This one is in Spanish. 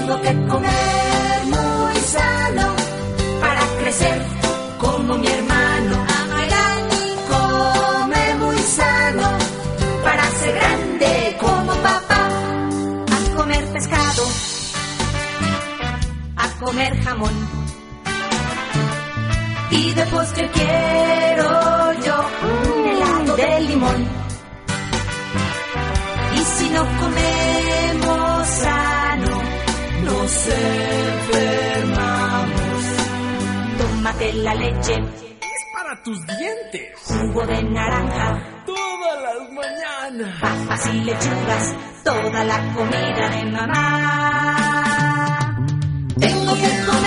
Tengo que comer muy sano para crecer como mi hermano. Dani come muy sano para ser grande como papá. A comer pescado, a comer jamón, y de postre quiero yo un helado de limón. Y si no comemos sano, nos enfermamos. Tómate la leche, es para tus dientes. Jugo de naranja, todas las mañanas. Papas y lechugas, toda la comida de mamá. Tengo que comer